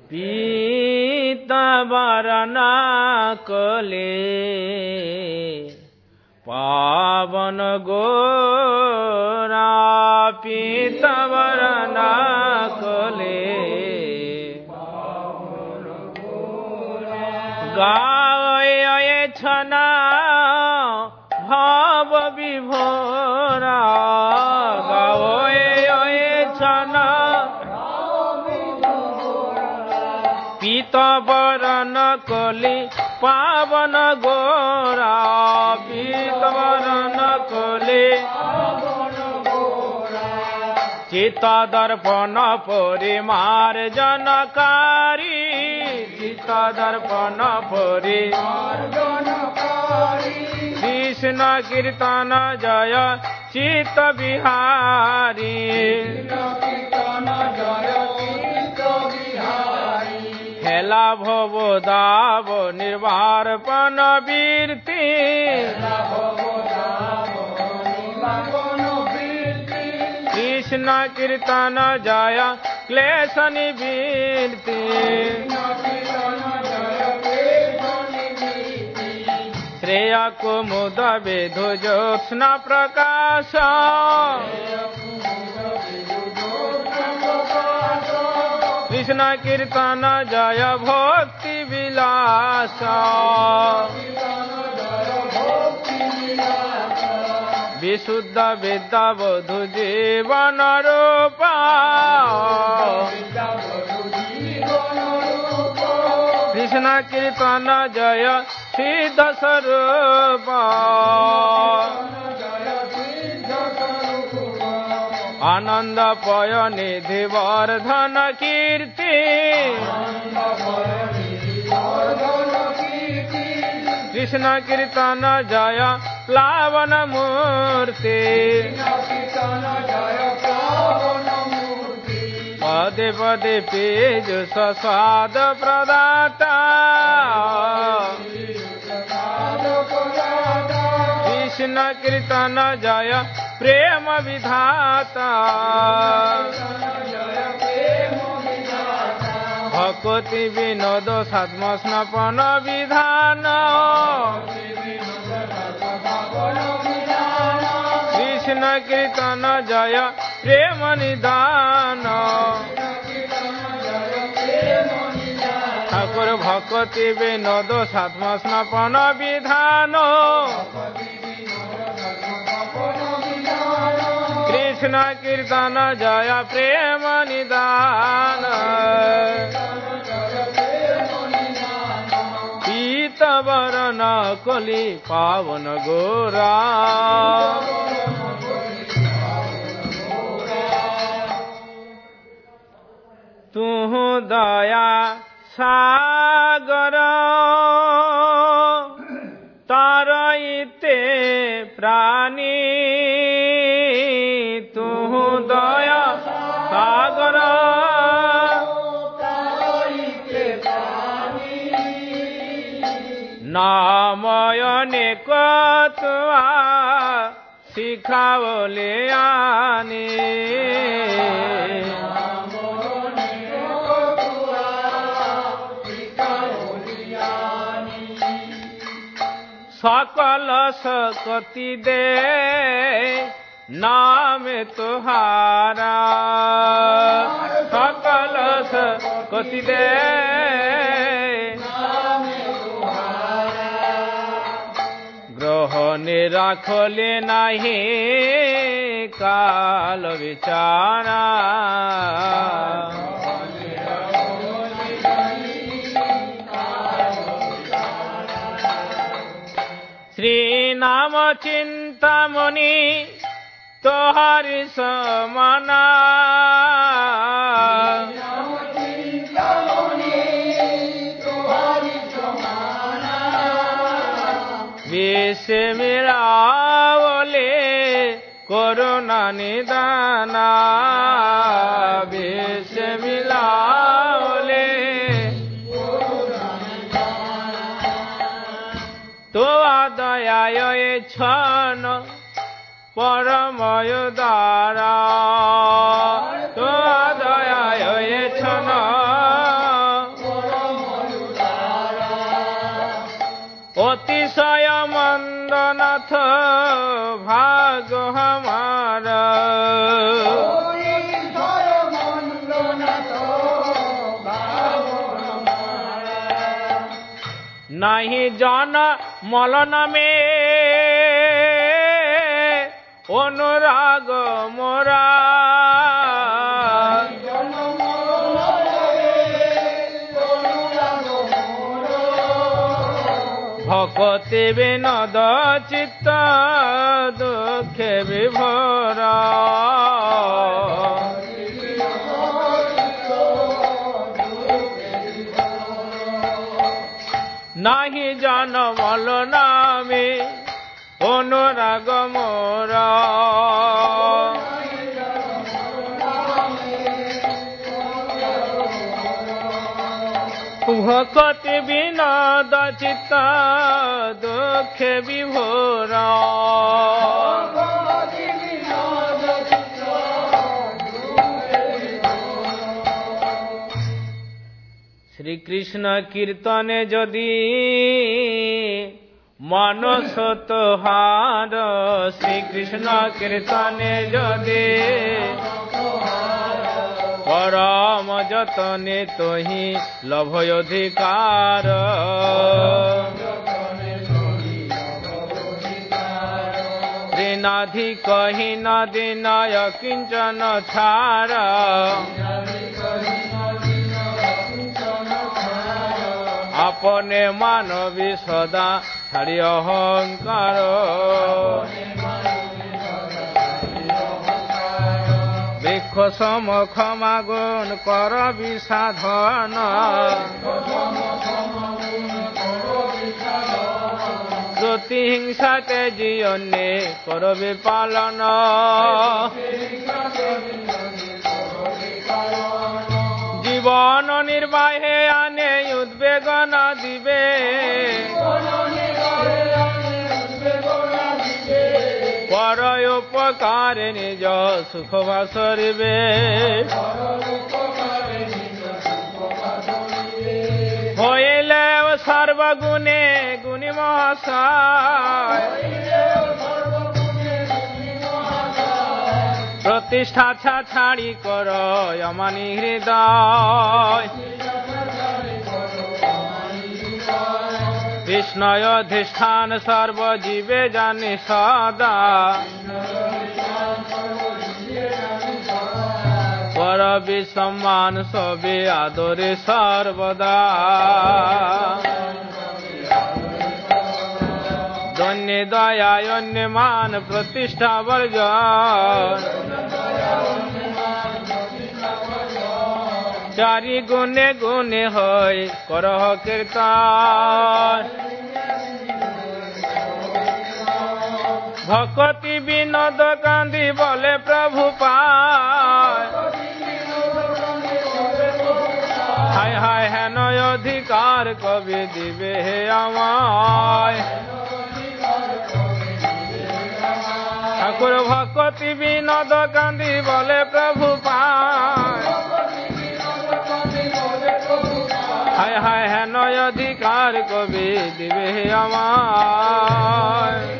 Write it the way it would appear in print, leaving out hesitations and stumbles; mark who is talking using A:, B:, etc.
A: पीताम्बर कले पावन गोरा पीताम्बर कले गाए छना भाव विभोरा गाए छना पीताम्बर कले पावन गोरा पीताम्बर कले चित्त दर्पण परिमार्जनकारी चित्त दर्पण परिमार्जनकारी कृष्ण कीर्तन जय चित्त बिहारी हेला भव दाव निर्वापन वीर्ति कृष्ण कीर्तन जय क्लेश निवृत्ति श्रेय कुमुद विधु ज्योत्स्ना प्रकाश कृष्ण कीर्तन जय भक्ति विलास विशुद्ध विद्या बधु जीवन रूपा कृष्ण कीर्तन जय सिद्ध स्वरूप आनंद पय निधि वर्धन कीर्ति कृष्ण कीर्तन जय प्लावन मूर्ति पदे पदे पीयूष स्वाद प्रदाता कृष्ण कीर्तन जय प्रेम विधाता भक्ति विनोद सात्म स्नपन विधान कृष्ण कीर्तन जय प्रेम निदान ठाकुर भक्ति विनोद सात्म स्नपन विधान कृष्ण कीर्तन जय प्रेम निदान पीताम्बर कले पावन गोरा तू दया सागर तारइते प्राणी तू दया सागर नामयने कतुआ शिखावले आने सकल सकति दे नाम तुहारा सकल सकति दे ग्रहणे राखले नाही काल विचारा श्री नाम चिंतामणि तोहारी समाना विष मिलावले करुणा निदाना विष मिलावले तो दयाय छन परमय द्वारा तो दयाय छन অতিশয় মন্দনাথ ভাগ হামারা নাহি জন মল নামে অনুরাগ মোরা ভকতে বিনোদ চিত্ত দুঃখে বিভোরা নাহি জন মল নামে অনুরাগ মোরা ভকতি বিনোদ চিত্ত দুঃখে বিভোরা শ্রীকৃষ্ণ কীর্তনে যদি মানস তোহার শ্রীকৃষ্ণ কীর্তনে যদি পরম যতনে তোহি লভয় অধিকার ঋণাধি কহি ন দিনয় কিঞ্চন ছাড় আপনে মানবী সদা ছাড়ি অহংকার বৃক্ষ সম ক্ষমাগুণ কর বিসাধন প্রতিহিংসাতে জীবনে করবে পালন জীবন নির্বাহে আনে উদ্বেগন দিবে পর উপকারে নিজ সুখ বাসরিবে হইলে সর্বগুণে গুণী মহাশয় প্রতিষ্ঠা ছাড়ি কর অমানি হৃদয় কৃষ্ণয় অধিষ্ঠান সর্বজীবে জানি সদা পর বিসম্মান সবে আদরে সর্বদা ধন্য দয়ায় অন্য মান প্রতিষ্ঠা বর্জন চারি গুণে গুণে হয় করহ কীর্তন ভকতি বিনোদ কান্দি বলে প্রভু পায় হায় হায় হেন অধিকার কবি দিবে হে আমায় ঠাকুর ভকতি বিনোদ কান্দি বলে প্রভু পায় হায় হায় হেন অধিকার কবি দিবে হে আমায়